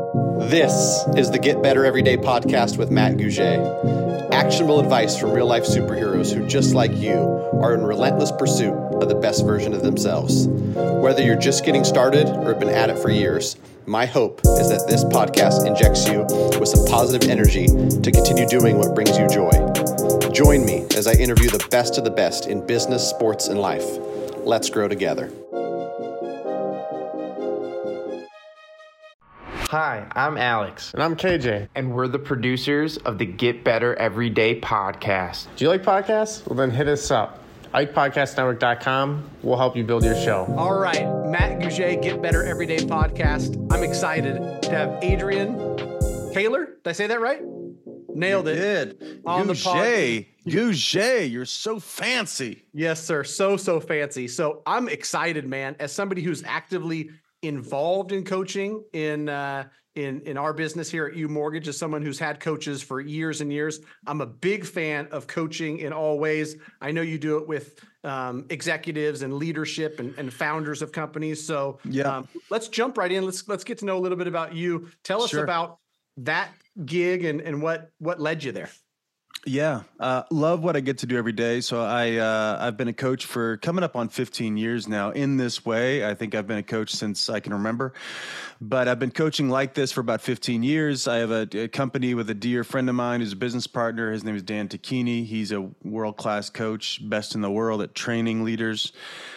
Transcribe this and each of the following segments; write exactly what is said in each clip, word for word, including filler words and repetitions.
This is the Get Better Everyday podcast with Matt Gouget. Actionable advice from real-life superheroes who, just like you, are in relentless pursuit of the best version of themselves. Whether you're just getting started or have been at it for years, my hope is that this podcast injects you with some positive energy to continue doing what brings you joy. Join me as I interview the best of the best in business, sports, and life. Let's grow together. Hi, I'm Alex. And I'm K J. And we're the producers of the Get Better Everyday podcast. Do you like podcasts? Well, then hit us up. ike podcast network dot com. We'll help you build your show. All right, Matt Gouget, Get Better Everyday podcast. I'm excited to have Adrian Taylor. Did I say that right? Nailed it. You did. On Gouget. the pod. Gouget, you're so fancy. Yes, sir. So, so fancy. So I'm excited, man, as somebody who's actively involved in coaching in uh, in in our business here at U Mortgage, as someone who's had coaches for years and years. I'm a big fan of coaching in all ways. I know you do it with um, executives and leadership and, and founders of companies. So yeah, um, let's jump right in. Let's let's get to know a little bit about you. Tell us Sure. about that gig and and what what led you there. Yeah, uh, love what I get to do every day. So I, uh, I've been a coach for coming up on fifteen years now in this way. I think I've been a coach since I can remember, but I've been coaching like this for about fifteen years. I have a, a company with a dear friend of mine who's a business partner. His name is Dan Tacchini. He's a world-class coach, best in the world at training leaders.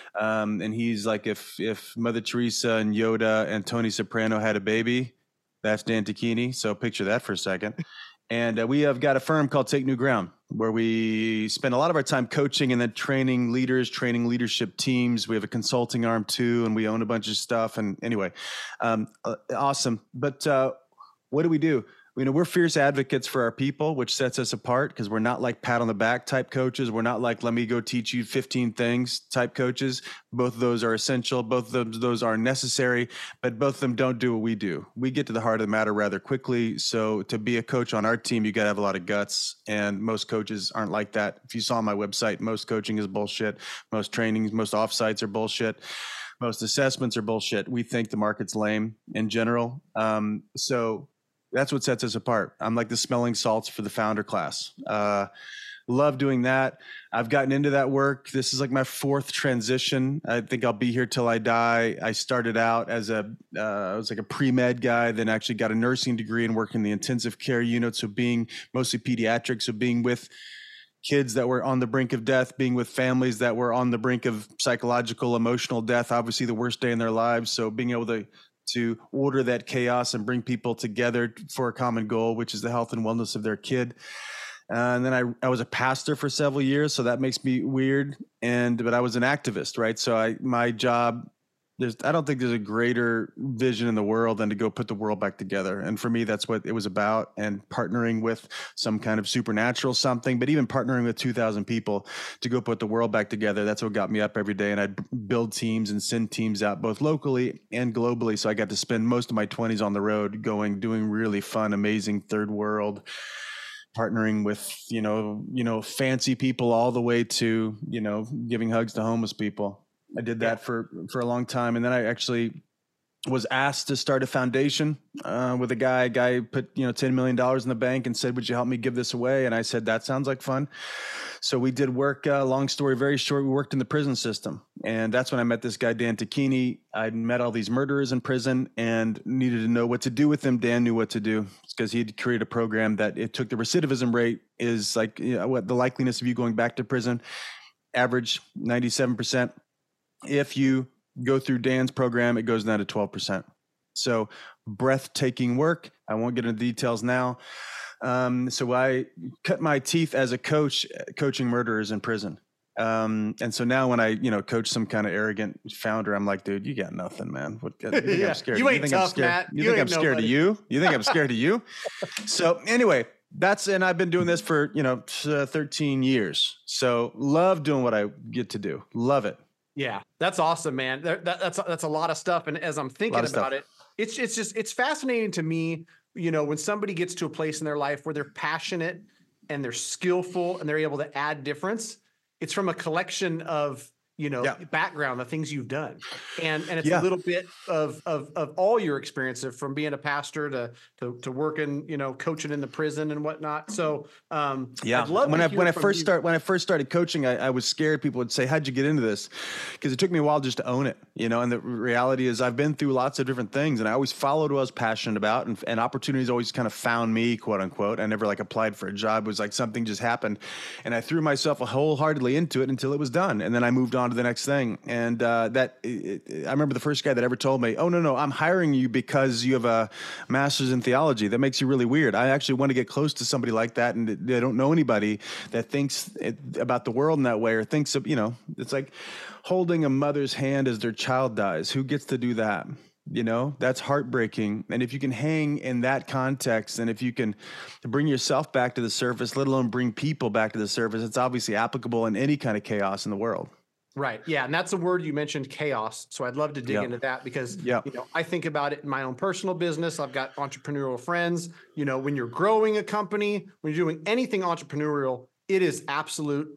Um, and he's like, if, if Mother Teresa and Yoda and Tony Soprano had a baby, that's Dan Tacchini. So picture that for a second. And uh, we have got a firm called Take New Ground, where we spend a lot of our time coaching and then training leaders, training leadership teams. We have a consulting arm too, and we own a bunch of stuff. And anyway, um, uh, awesome. But uh, what do we do? You know, we're fierce advocates for our people, which sets us apart because we're not like pat on the back type coaches. We're not like, let me go teach you fifteen things type coaches. Both of those are essential. Both of those are necessary, but both of them don't do what we do. We get to the heart of the matter rather quickly. So to be a coach on our team, you got to have a lot of guts, and most coaches aren't like that. If you saw my website, most coaching is bullshit. Most trainings, most offsites are bullshit. Most assessments are bullshit. We think the market's lame in general. Um, so that's what sets us apart. I'm like the smelling salts for the founder class. Uh, love doing that. I've gotten into that work. This is like my fourth transition. I think I'll be here till I die. I started out as a, uh, I was like a pre-med guy, then actually got a nursing degree and worked in the intensive care unit. So being mostly pediatrics, so being with kids that were on the brink of death, being with families that were on the brink of psychological, emotional death, obviously the worst day in their lives. So being able to to order that chaos and bring people together for a common goal, which is the health and wellness of their kid. Uh, and then I, I was a pastor for several years, so that makes me weird. And, but I was an activist, right? So I, my job, there's, I don't think there's a greater vision in the world than to go put the world back together. And for me, that's what it was about. And partnering with some kind of supernatural something, but even partnering with two thousand people to go put the world back together. That's what got me up every day. And I'd build teams and send teams out both locally and globally. So I got to spend most of my twenties on the road going, doing really fun, amazing third world, partnering with, you know, you know, fancy people all the way to, you know, giving hugs to homeless people. I did that for, for a long time. And then I actually was asked to start a foundation uh, with a guy, a guy put, you know, ten million dollars in the bank and said, would you help me give this away? And I said, that sounds like fun. So we did work, uh, long story, very short. We worked in the prison system. And that's when I met this guy, Dan Tacchini. I'd met all these murderers in prison and needed to know what to do with them. Dan knew what to do because he'd created a program that it took the recidivism rate is like, you know, what the likeliness of you going back to prison, average ninety-seven percent. If you go through Dan's program, it goes down to twelve percent. So breathtaking work. I won't get into details now. Um, so I cut my teeth as a coach, coaching murderers in prison. Um, and so now when I, you know, coach some kind of arrogant founder, I'm like, dude, you got nothing, man. What, you think Yeah. I'm scared? You ain't think tough, I'm scared? Matt. You, You think I'm ain't scared nobody. of you? You think I'm scared of you? So anyway, that's, and I've been doing this for, you know, uh, thirteen years. So love doing what I get to do. Love it. Yeah, that's awesome, man. That, that, that's that's a lot of stuff. And as I'm thinking about stuff. it, it's it's just it's fascinating to me. You know, when somebody gets to a place in their life where they're passionate and they're skillful and they're able to add difference, it's from a collection of you know, Yeah. background, the things you've done. And and it's Yeah. a little bit of, of of all your experience of from being a pastor to to to working, you know, coaching in the prison and whatnot. So um Yeah. I'd love when to I hear when I from first you. start when I first started coaching, I, I was scared people would say, "How'd you get into this?" Because it took me a while just to own it, you know. And the reality is, I've been through lots of different things, and I always followed what I was passionate about, and, and opportunities always kind of found me, quote unquote. I never like applied for a job. It was like something just happened, and I threw myself wholeheartedly into it until it was done, and then I moved on to the next thing. And uh, that it, it, I remember the first guy that ever told me, "Oh no, no, I'm hiring you because you have a master's in theology. That makes you really weird." I actually want to get close to somebody like that, and they don't know anybody that thinks it, about the world in that way, or thinks of, you know, it's like holding a mother's hand as their child dies. Who gets to do that? You know, that's heartbreaking. And if you can hang in that context, and if you can bring yourself back to the surface, let alone bring people back to the surface, it's obviously applicable in any kind of chaos in the world. Right. Yeah. And that's a word you mentioned, chaos. So I'd love to dig Yeah. into that because, Yeah. you know, I think about it in my own personal business. I've got entrepreneurial friends. You know, when you're growing a company, when you're doing anything entrepreneurial, it is absolute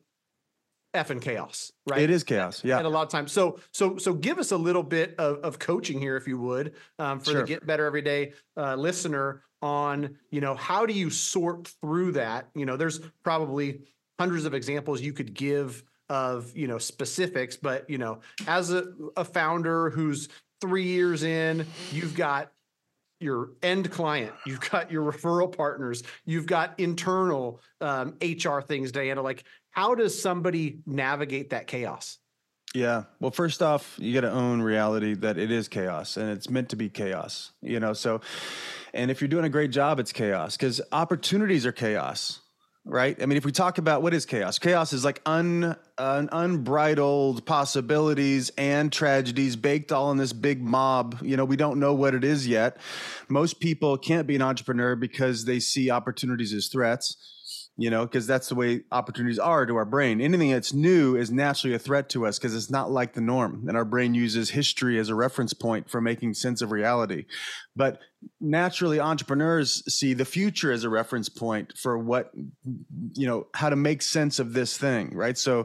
effing chaos, right? It is chaos. Yeah. At a lot of times. So, so, so give us a little bit of, of coaching here, if you would, um, for Sure. the Get Better Everyday uh, listener on, you know, how do you sort through that? You know, there's probably hundreds of examples you could give of, you know, specifics, but, you know, as a, a founder who's three years in, you've got your end client, you've got your referral partners, you've got internal um, H R things, Diana. Like, how does somebody navigate that chaos? Yeah. Well, first off, you got to own reality that it is chaos, and it's meant to be chaos, you know? So, and if you're doing a great job, it's chaos, because opportunities are chaos, right? I mean, if we talk about what is chaos, chaos is like un, un, unbridled possibilities and tragedies baked all in this big mob. You know, we don't know what it is yet. Most people can't be an entrepreneur because they see opportunities as threats. You know, because that's the way opportunities are to our brain. Anything that's new is naturally a threat to us because it's not like the norm. And our brain uses history as a reference point for making sense of reality. But naturally, entrepreneurs see the future as a reference point for what, you know, how to make sense of this thing, right? So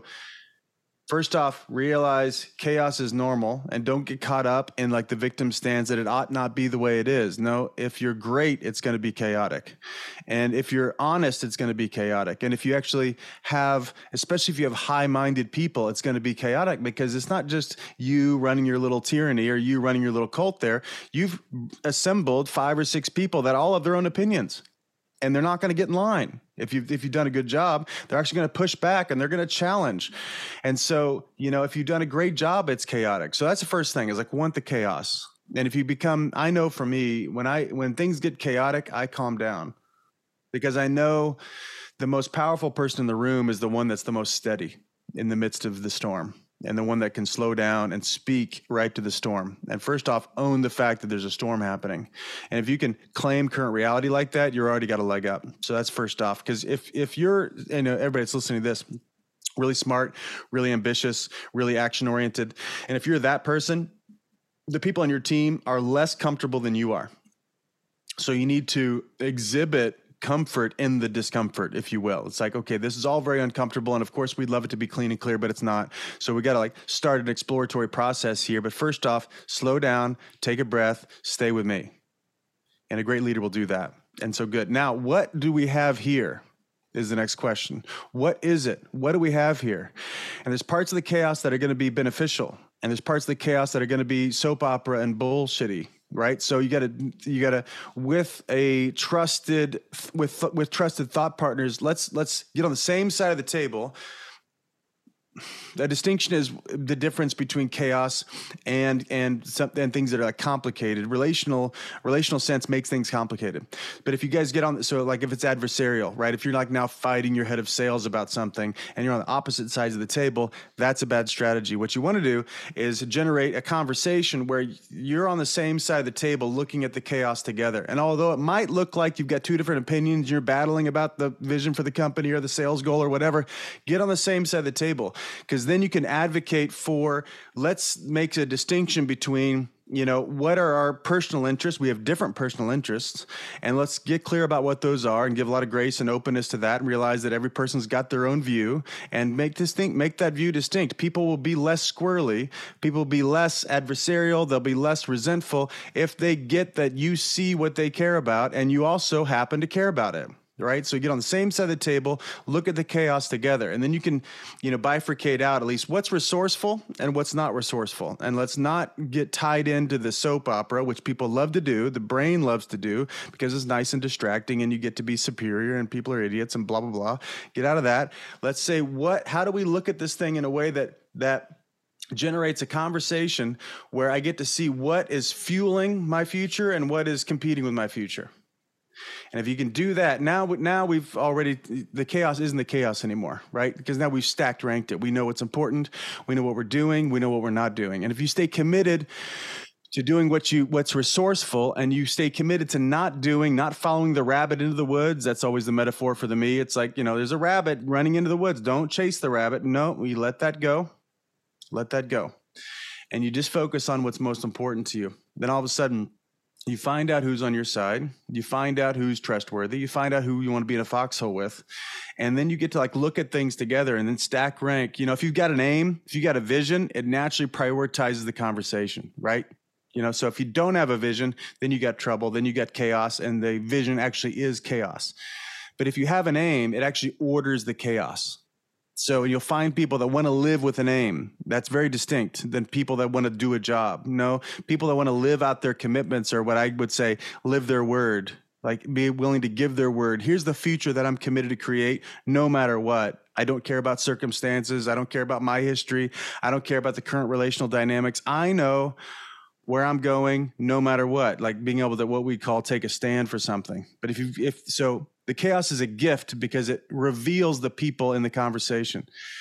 first off, realize chaos is normal, and don't get caught up in like the victim stance that it ought not be the way it is. No, if you're great, it's going to be chaotic. And if you're honest, it's going to be chaotic. And if you actually have, especially if you have high-minded people, it's going to be chaotic because it's not just you running your little tyranny or you running your little cult there. You've assembled five or six people that all have their own opinions. And they're not going to get in line. If you've, if you've done a good job, they're actually going to push back and they're going to challenge. And so, you know, if you've done a great job, it's chaotic. So that's the first thing, is like, want the chaos. And if you become, I know for me, when I, when things get chaotic, I calm down, because I know the most powerful person in the room is the one that's the most steady in the midst of the storm, and the one that can slow down and speak right to the storm. And first off, own the fact that there's a storm happening. And if you can claim current reality like that, you're already got a leg up. So that's first off. Because if if you're, you know, everybody that's listening to this, really smart, really ambitious, really action oriented, and if you're that person, the people on your team are less comfortable than you are. So you need to exhibit comfort in the discomfort, if you will. It's like, okay, this is all very uncomfortable, and of course we'd love it to be clean and clear, but it's not. So we got to like start an exploratory process here. But first off, slow down, take a breath, stay with me. And a great leader will do that. And so good. Now, what do we have here is the next question. What is it? What do we have here? And there's parts of the chaos that are going to be beneficial, and there's parts of the chaos that are going to be soap opera and bullshitty. Right. So you got to, you got to, with a trusted, with, with trusted thought partners, let's, let's get on the same side of the table. The distinction is the difference between chaos and and some, and things that are like complicated. Relational relational sense makes things complicated. But if you guys get on, so like if it's adversarial, right? If you're like now fighting your head of sales about something and you're on the opposite sides of the table, that's a bad strategy. What you want to do is generate a conversation where you're on the same side of the table looking at the chaos together. And although it might look like you've got two different opinions, you're battling about the vision for the company or the sales goal or whatever, get on the same side of the table. because then you can advocate for, let's make a distinction between, you know, what are our personal interests? We have different personal interests, and let's get clear about what those are and give a lot of grace and openness to that, and realize that every person's got their own view, and make distinct, make that view distinct. People will be less squirrely. People will be less adversarial. They'll be less resentful if they get that you see what they care about and you also happen to care about it. Right. So you get on the same side of the table, look at the chaos together, and then you can, you know, bifurcate out at least what's resourceful and what's not resourceful. And let's not get tied into the soap opera, which people love to do. The brain loves to do because it's nice and distracting and you get to be superior and people are idiots and blah, blah, blah. Get out of that. Let's say what, how do we look at this thing in a way that, that generates a conversation where I get to see what is fueling my future and what is competing with my future. And if you can do that, now, now we've already, the chaos isn't the chaos anymore, right? Because now we've stacked ranked it. We know what's important. We know what we're doing. We know what we're not doing. And if you stay committed to doing what you, what's resourceful, and you stay committed to not doing, not following the rabbit into the woods, that's always the metaphor for the me. It's like, you know, there's a rabbit running into the woods. Don't chase the rabbit. No, we let that go. Let that go. And you just focus on what's most important to you. Then all of a sudden, you find out who's on your side. You find out who's trustworthy. You find out who you want to be in a foxhole with. And then you get to like look at things together and then stack rank. You know, if you've got an aim, if you got a vision, it naturally prioritizes the conversation, right? You know, so if you don't have a vision, then you got trouble, then you got chaos, and the vision actually is chaos. But if you have an aim, it actually orders the chaos. So you'll find people that want to live with an aim. That's very distinct than people that want to do a job. No, people that want to live out their commitments, or what I would say, live their word, like be willing to give their word. Here's the future that I'm committed to create no matter what. I don't care about circumstances. I don't care about my history. I don't care about the current relational dynamics. I know where I'm going no matter what, like being able to what we call take a stand for something. But if you, if so, the chaos is a gift because it reveals the people in the conversation.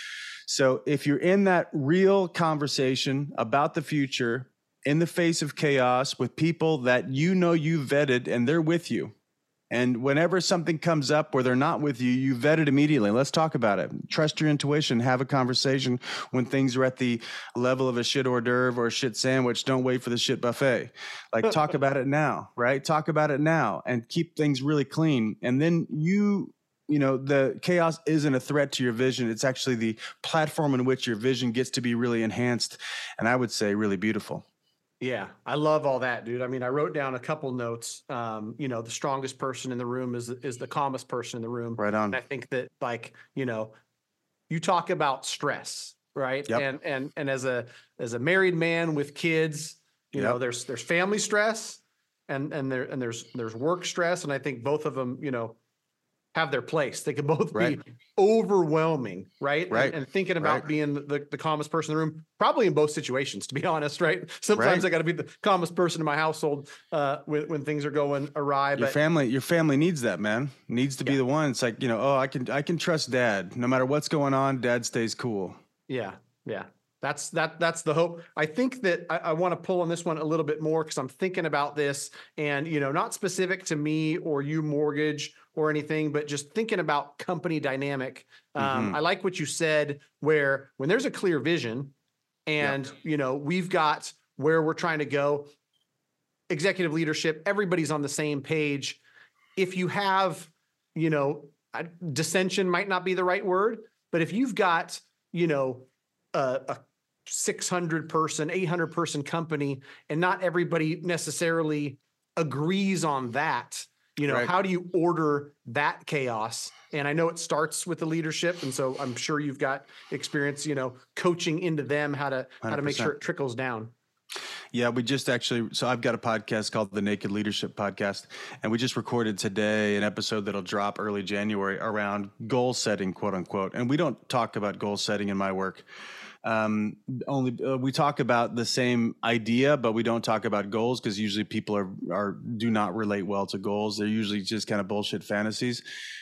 So if you're in that real conversation about the future in the face of chaos with people that you know you vetted and they're with you, and whenever something comes up where they're not with you, you vet it immediately. Let's talk about it. Trust your intuition. Have a conversation when things are at the level of a shit hors d'oeuvre or a shit sandwich. Don't wait for the shit buffet. Like talk about it now, right? Talk about it now and keep things really clean. And then you, you know, the chaos isn't a threat to your vision. It's actually the platform in which your vision gets to be really enhanced. And I would say really beautiful. Yeah, I love all that, dude. I mean, I wrote down a couple notes. Um, you know, the strongest person in the room is is the calmest person in the room. Right on. And I think that, like, you know, you talk about stress, right? Yep. And and and as a as a married man with kids, you Yep. know, there's there's family stress, and and there and there's there's work stress, and I think both of them, you know, have their place. They can both Right. be overwhelming, right? Right. And, and thinking about Right. being the, the calmest person in the room, probably in both situations, to be honest, right? Sometimes Right. I got to be the calmest person in my household uh, when, when things are going awry. Your But family, your family needs that, man. Needs to be Yeah. the one. It's like, you know, oh, I can, I can trust dad. No matter what's going on, dad stays cool. yeah, yeah. That's that. That's the hope. I think that I, I want to pull on this one a little bit more because I'm thinking about this, and you know, not specific to me or you mortgage or anything, but just thinking about company dynamic. Um, Mhm. I like what you said, where when there's a clear vision, and you know, we've got where we're trying to go, executive leadership, everybody's on the same page. If you have, you know, uh, dissension might not be the right word, but if you've got, you know, a, a six hundred person, eight hundred person company, and not everybody necessarily agrees on that, you know, Right. how do you order that chaos? And I know it starts with the leadership. And so I'm sure you've got experience, you know, coaching into them how to, how to make sure one hundred percent. it trickles down. Yeah, we just actually, so I've got a podcast called the Naked Leadership Podcast, and we just recorded today an episode that'll drop early January around goal setting, quote unquote. And we don't talk about goal setting in my work. Um, only uh, we talk about the same idea, but we don't talk about goals because usually people are, are, do not relate well to goals. They're usually just kind of bullshit fantasies.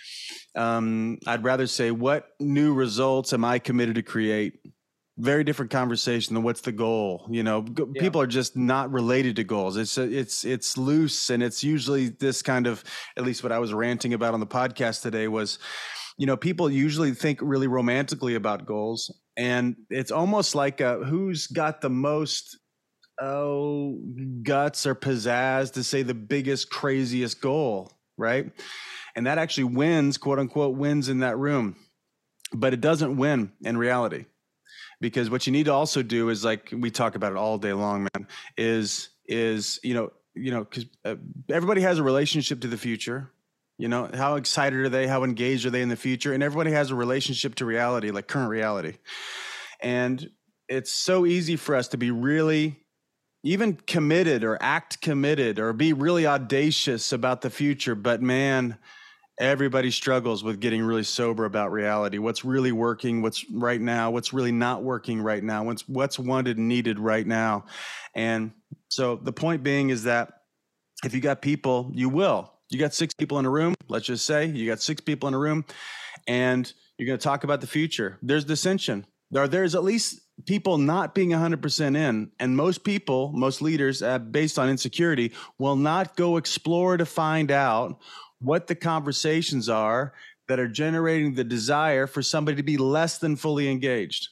Um, I'd rather say, what new results am I committed to create? Very different conversation than what's the goal. You know, g- Yeah. people are just not related to goals. It's it's it's loose, and it's usually this kind of, at least what I was ranting about on the podcast today was, you know, people usually think really romantically about goals, And it's almost like a, who's got the most oh guts or pizzazz to say the biggest, craziest goal, right? And that actually wins, quote unquote, wins in that room. But it doesn't win in reality, because what you need to also do is, like we talk about it all day long, man, is, is, you know, you know, because uh, everybody has a relationship to the future. You know, how excited are they? How engaged are they in the future? And everybody has a relationship to reality, like current reality. And it's so easy for us to be really even committed or act committed or be really audacious about the future. But man, everybody struggles with getting really sober about reality. What's really working, what's right now, what's really not working right now, what's what's wanted and needed right now. And so the point being is that if you got people, you will. You got six people in a room, let's just say you got six people in a room, and you're going to talk about the future. There's dissension. There, there's at least people not being one hundred percent in, and most people, most leaders, uh, based on insecurity, will not go explore to find out what the conversations are that are generating the desire for somebody to be less than fully engaged.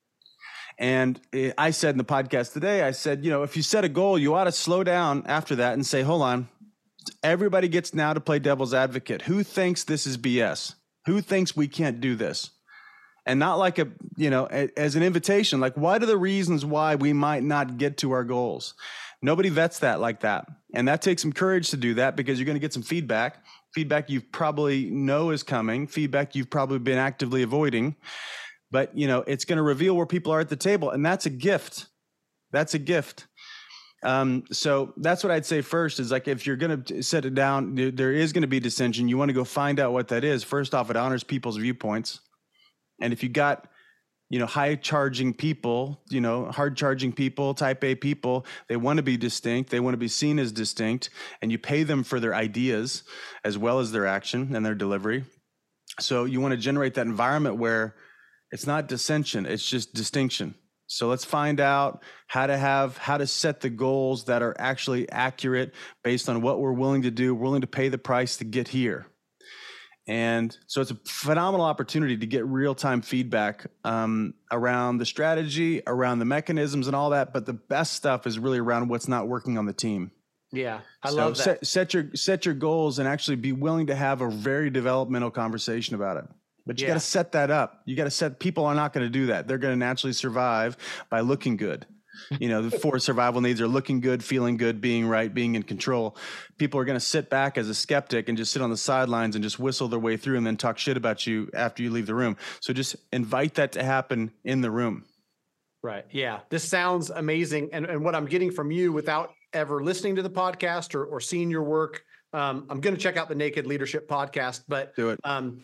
And I said in the podcast today, I said, you know, if you set a goal, you ought to slow down after that and say, hold on, everybody gets now to play devil's advocate. Who thinks this is B S? Who thinks we can't do this? And not like a, you know, as an invitation, like what are the reasons why we might not get to our goals? Nobody vets that like that. And that takes some courage to do that, because you're going to get some feedback, feedback you probably know is coming, feedback you've probably been actively avoiding. But, you know, it's going to reveal where people are at the table. And that's a gift. That's a gift. Um, so that's what I'd say first is, like, if you're going to set it down, there is going to be dissension. You want to go find out what that is. First off, it honors people's viewpoints. And if you got, you know, high charging people, you know, hard charging people, type A people, they want to be distinct. They want to be seen as distinct, and you pay them for their ideas as well as their action and their delivery. So you want to generate that environment where it's not dissension, it's just distinction. So let's find out how to have, how to set the goals that are actually accurate based on what we're willing to do, willing to pay the price to get here. And so it's a phenomenal opportunity to get real-time feedback um, around the strategy, around the mechanisms and all that. But the best stuff is really around what's not working on the team. Yeah, I so love that. Set, set your set your goals and actually be willing to have a very developmental conversation about it. But you Yeah. got to set that up. You got to set, people are not going to do that. They're going to naturally survive by looking good. You know, the four survival needs are looking good, feeling good, being right, being in control. People are going to sit back as a skeptic and just sit on the sidelines and just whistle their way through and then talk shit about you after you leave the room. So just invite that to happen in the room. Right. Yeah. This sounds amazing. And, and what I'm getting from you without ever listening to the podcast or, or seeing your work, um, I'm going to check out the Naked Leadership podcast, but Do it. Um,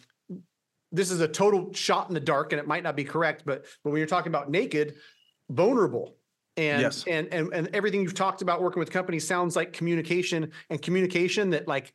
this is a total shot in the dark, and it might not be correct, but, but when you're talking about naked, vulnerable, and, Yes. and, and, and everything you've talked about working with companies sounds like communication and communication that, like,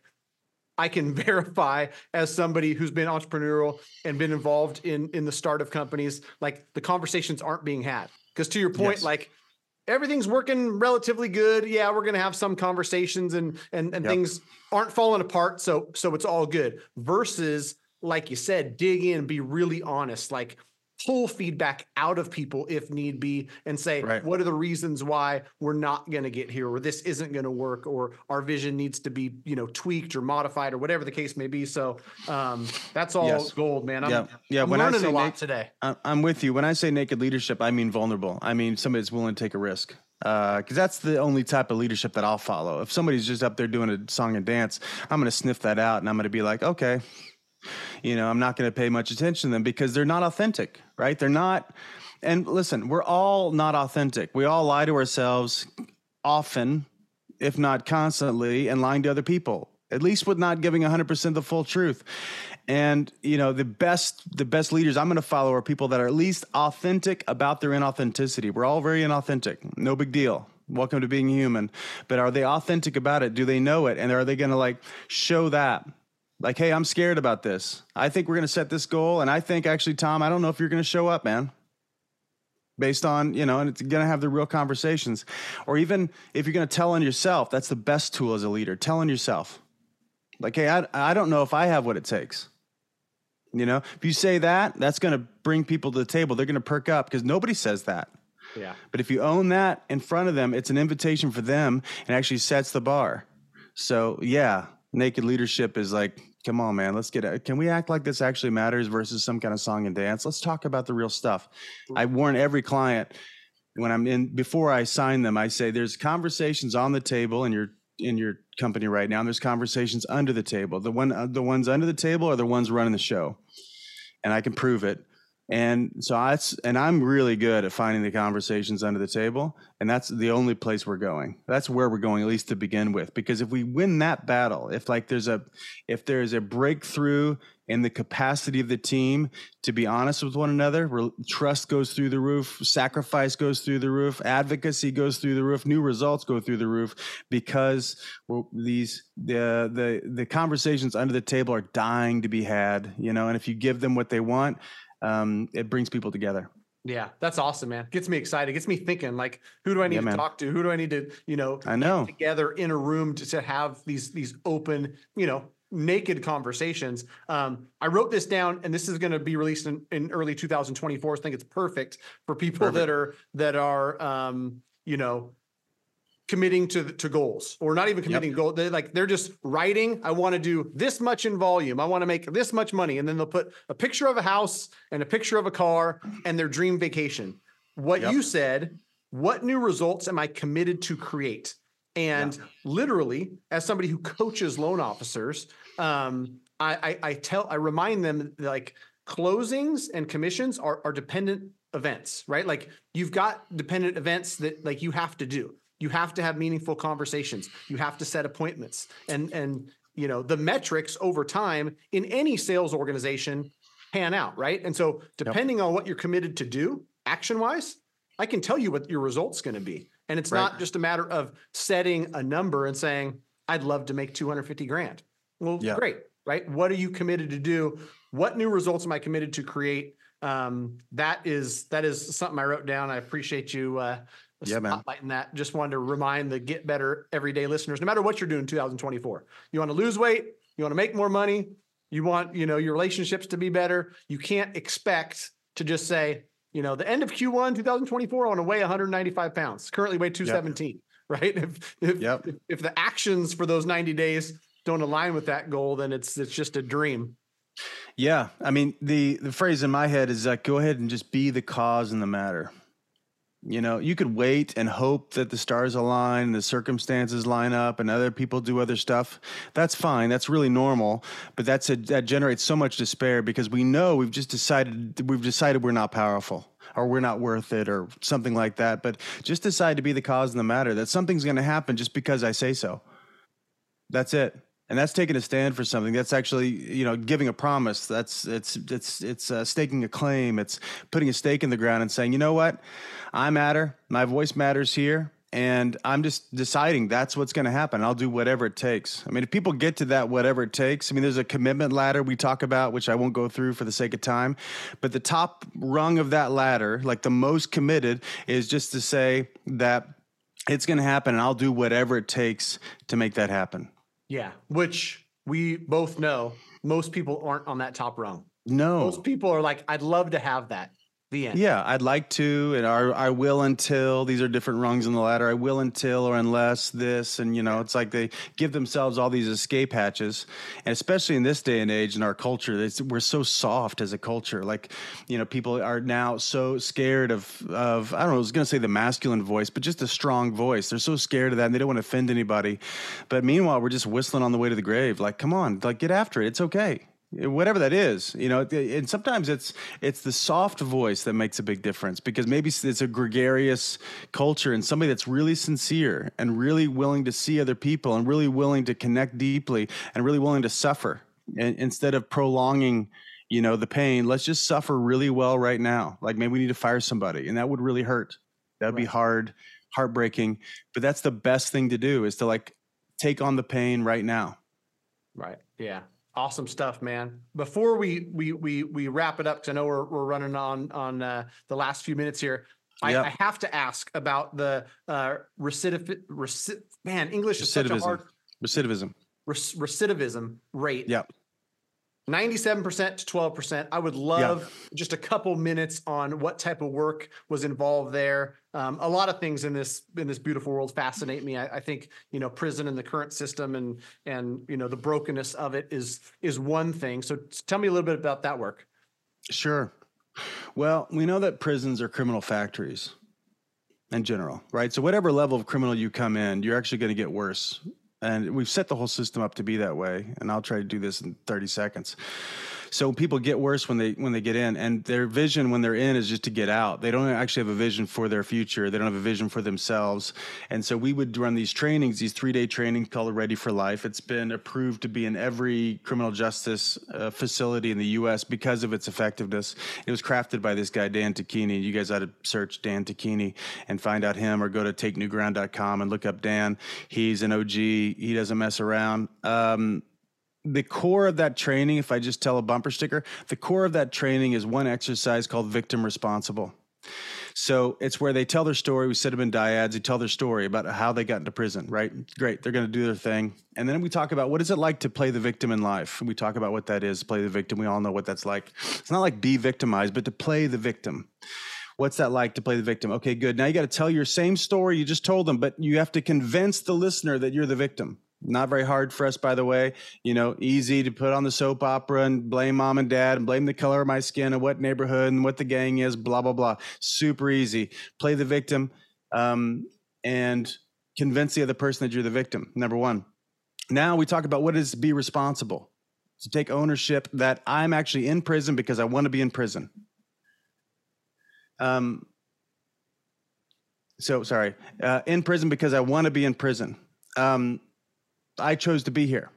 I can verify as somebody who's been entrepreneurial and been involved in, in the start of companies, like the conversations aren't being had. Because to your point, Yes. like everything's working relatively good. Yeah, we're going to have some conversations and, and, and Yep. things aren't falling apart. So, so it's all good versus, like you said, dig in, be really honest, like pull feedback out of people if need be and say, Right. what are the reasons why we're not going to get here, or this isn't going to work, or our vision needs to be, you know, tweaked or modified or whatever the case may be. So um, that's all Yes. gold, man. I'm, Yeah. Yeah. I'm When I learning say a lot Nate- today. I- I'm with you. When I say naked leadership, I mean vulnerable. I mean somebody that's willing to take a risk. Uh, cause that's the only type of leadership that I'll follow. If somebody's just up there doing a song and dance, I'm going to sniff that out and I'm going to be like, okay, you know, I'm not going to pay much attention to them because they're not authentic, right? They're not. And listen, we're all not authentic. We all lie to ourselves often, if not constantly, and lying to other people, at least with not giving one hundred percent the full truth. And, you know, the best, the best leaders I'm going to follow are people that are at least authentic about their inauthenticity. We're all very inauthentic. No big deal. Welcome to being human. But are they authentic about it? Do they know it? And are they going to like show that? Like, hey, I'm scared about this. I think we're going to set this goal. And I think actually, Tom, I don't know if you're going to show up, man. Based on, you know, and it's going to have the real conversations. Or even if you're going to tell on yourself, that's the best tool as a leader. Tell on yourself. Like, hey, I, I don't know if I have what it takes. You know, if you say that, that's going to bring people to the table. They're going to perk up because nobody says that. Yeah. But if you own that in front of them, it's an invitation for them and actually sets the bar. So yeah, naked leadership is like, come on, man, let's get it. Can we act like this actually matters versus some kind of song and dance? Let's talk about the real stuff. I warn every client when I'm in, before I sign them, I say there's conversations on the table in your, in your company right now. And there's conversations under the table. The one, uh, the ones under the table are the ones running the show, and I can prove it. And so I, and I'm really good at finding the conversations under the table. And that's the only place we're going. That's where we're going, at least to begin with. Because if we win that battle, if like there's a, if there's a breakthrough in the capacity of the team to be honest with one another, where trust goes through the roof, sacrifice goes through the roof, advocacy goes through the roof, new results go through the roof, because well, these, the, the, the conversations under the table are dying to be had, you know, and if you give them what they want, Um, it brings people together. Yeah, that's awesome, man. Gets me excited. Gets me thinking, like, who do I need Yeah, to man. talk to? Who do I need to, you know, I know. get together in a room to, to have these these open, you know, naked conversations. Um, I wrote this down, and this is going to be released in, in early two thousand twenty-four. So I think it's perfect for people Perfect. that are that are, um, you know, committing to to goals, or not even committing Yep. goal. They're like, they're just writing, I want to do this much in volume. I want to make this much money. And then they'll put a picture of a house and a picture of a car and their dream vacation. What Yep. you said, what new results am I committed to create? And literally, as somebody who coaches loan officers, um, I, I, I tell, I remind them that, like, closings and commissions are, are dependent events, right? Like, you've got dependent events that like you have to do. You have to have meaningful conversations. You have to set appointments, and, and, you know, the metrics over time in any sales organization pan out. Right. And so depending on what you're committed to do action wise, I can tell you what your result's going to be. And it's Right. not just a matter of setting a number and saying, I'd love to make two hundred fifty grand. Well, Yeah. great. Right. What are you committed to do? What new results am I committed to create? Um, that is, that is something I wrote down. I appreciate you, uh, Yeah, man. spotlighting that. Just wanted to remind the Get Better Everyday listeners, no matter what you're doing in two thousand twenty-four, you want to lose weight, you want to make more money, you want, you know, your relationships to be better. You can't expect to just say, you know, the end of Q one, two thousand twenty-four, I want to weigh one hundred ninety-five pounds, currently weigh two seventeen, right? If, if, Yep. if, if the actions for those ninety days don't align with that goal, then it's, it's just a dream. Yeah. I mean, the, the phrase in my head is like, go ahead and just be the cause in the matter. You know, you could wait and hope that the stars align and the circumstances line up and other people do other stuff. That's fine. That's really normal. But that's a, that generates so much despair because we know we've just decided, we've decided we're not powerful or we're not worth it or something like that. But just decide to be the cause in the matter, that something's going to happen just because I say so. That's it. And that's taking a stand for something. That's actually, you know, giving a promise. That's it's it's it's uh, staking a claim. It's putting a stake in the ground and saying, you know what, I matter. My voice matters here, and I'm just deciding that's what's going to happen. I'll do whatever it takes. I mean, if people get to that, whatever it takes. I mean, there's a commitment ladder we talk about, which I won't go through for the sake of time. But the top rung of that ladder, like the most committed, is just to say that it's going to happen, and I'll do whatever it takes to make that happen. Yeah. Which we both know most people aren't on that top rung. No. Most people are like, I'd love to have that. The end. Yeah, I'd like to, and I, I will until, these are different rungs in the ladder. I will until or unless this, and you know, it's like they give themselves all these escape hatches. And especially in this day and age in our culture, it's, we're so soft as a culture. Like, you know, people are now so scared of, of I don't know, I was going to say the masculine voice, but just a strong voice. They're so scared of that and they don't want to offend anybody. But meanwhile, we're just whistling on the way to the grave. Like, come on, like get after it. It's okay. Whatever that is, you know, and sometimes it's it's the soft voice that makes a big difference because maybe it's a gregarious culture and somebody that's really sincere and really willing to see other people and really willing to connect deeply and really willing to suffer. And instead of prolonging, you know, the pain, let's just suffer really well right now. Like maybe we need to fire somebody and that would really hurt. That would Right. be hard, heartbreaking. But that's the best thing to do is to like take on the pain right now. Right. Yeah. Awesome stuff, man. Before we we we we wrap it up, because I know we're we're running on on uh, the last few minutes here. I, Yep. I have to ask about the uh, recidiv reci- man, English is such a Recidivism. hard Recidivism. rec- recidivism rate. Yep. ninety-seven percent to twelve percent. I would love yeah. just a couple minutes on what type of work was involved there. Um, a lot of things in this in this beautiful world fascinate me. I, I think you know prison and the current system and and you know the brokenness of it is is one thing. So tell me a little bit about that work. Sure. Well, we know that prisons are criminal factories in general, right? So whatever level of criminal you come in, you're actually going to get worse. And we've set the whole system up to be that way. And I'll try to do this in thirty seconds. So people get worse when they when they get in, and their vision when they're in is just to get out. They don't actually have a vision for their future. They don't have a vision for themselves. And so we would run these trainings, these three-day trainings called Ready for Life. It's been approved to be in every criminal justice uh, facility in the U S because of its effectiveness. It was crafted by this guy, Dan Tacchini. You guys ought to search Dan Tacchini and find out him, or go to take new ground dot com and look up Dan. He's an O G. He doesn't mess around. Um, The core of that training, if I just tell a bumper sticker, the core of that training is one exercise called Victim Responsible. So it's where they tell their story. We sit them in dyads. They tell their story about how they got into prison, right? Great. They're going to do their thing. And then we talk about what is it like to play the victim in life. We talk about what that is, play the victim. We all know what that's like. It's not like be victimized, but to play the victim. What's that like to play the victim? Okay, good. Now you got to tell your same story you just told them, but you have to convince the listener that you're the victim. Not very hard for us, by the way. You know, easy to put on the soap opera and blame mom and dad and blame the color of my skin and what neighborhood and what the gang is, blah, blah, blah. Super easy. Play the victim um, and convince the other person that you're the victim, number one. Now we talk about what it is to be responsible. To take ownership that I'm actually in prison because I want to be in prison. Um. So, sorry. Uh, in prison because I want to be in prison. Um. I chose to be here.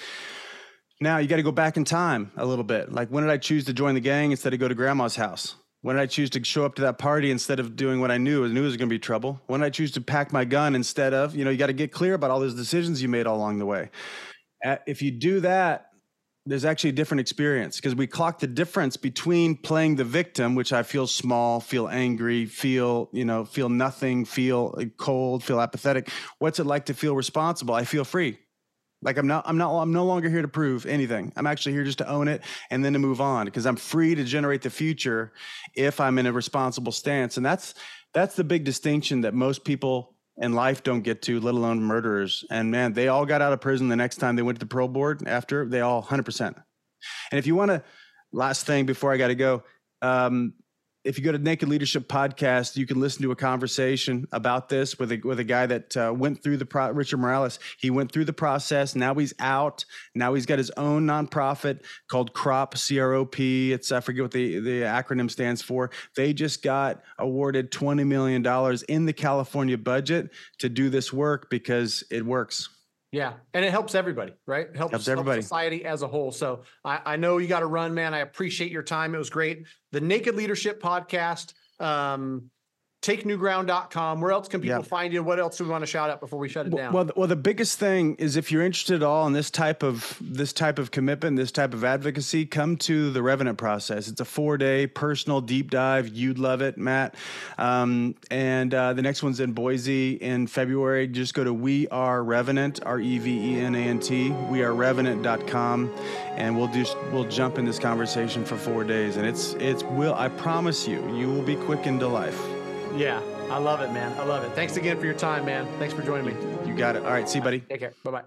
Now you got to go back in time a little bit. Like, when did I choose to join the gang instead of go to grandma's house? When did I choose to show up to that party instead of doing what I knew? I knew it was going to be trouble. When did I choose to pack my gun instead of, you know, you got to get clear about all those decisions you made all along the way. Uh, if you do that, there's actually a different experience, because we clock the difference between playing the victim, which I feel small, feel angry, feel, you know, feel nothing, feel cold, feel apathetic. What's it like to feel responsible? I feel free. Like I'm not, I'm not, I'm no longer here to prove anything. I'm actually here just to own it and then to move on, because I'm free to generate the future if I'm in a responsible stance. And that's, that's the big distinction that most people in life don't get to, let alone murderers. And man, they all got out of prison the next time they went to the parole board after, they all one hundred percent. And if you want to, last thing before I got to go, um, if you go to Naked Leadership Podcast, you can listen to a conversation about this with a with a guy that uh, went through the pro- Richard Morales. He went through the process. Now he's out. Now he's got his own nonprofit called CROP, C R O P. It's I forget what the, the acronym stands for. They just got awarded twenty million dollars in the California budget to do this work because it works. Yeah. And it helps everybody, right? It helps, helps everybody. Helps society as a whole. So I, I know you got to run, man. I appreciate your time. It was great. The Naked Leadership Podcast, um, take new ground dot com. Where else can people yeah. find you? What else do we want to shout out before we shut it down? Well, well, the biggest thing is, if you're interested at all in this type of this type of commitment, this type of advocacy, come to the Revenant process. It's a four-day personal deep dive. You'd love it, Matt. Um, and uh, the next one's in Boise in February. Just go to We Are Revenant, R E V E N A N T, we are revenant dot com, and we'll just we'll jump in this conversation for four days. And it's it's will I promise you, you will be quickened to life. Yeah, I love it, man. I love it. Thanks again for your time, man. Thanks for joining me. You got it. All right, see you, buddy. Take care. Bye-bye.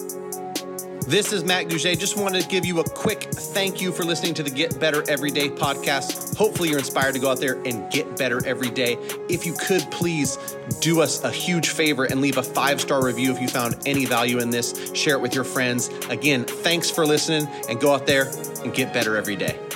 This is Matt Gouget. Just wanted to give you a quick thank you for listening to the Get Better Everyday podcast. Hopefully you're inspired to go out there and get better every day. If you could, please do us a huge favor and leave a five-star review if you found any value in this. Share it with your friends. Again, thanks for listening, and go out there and get better every day.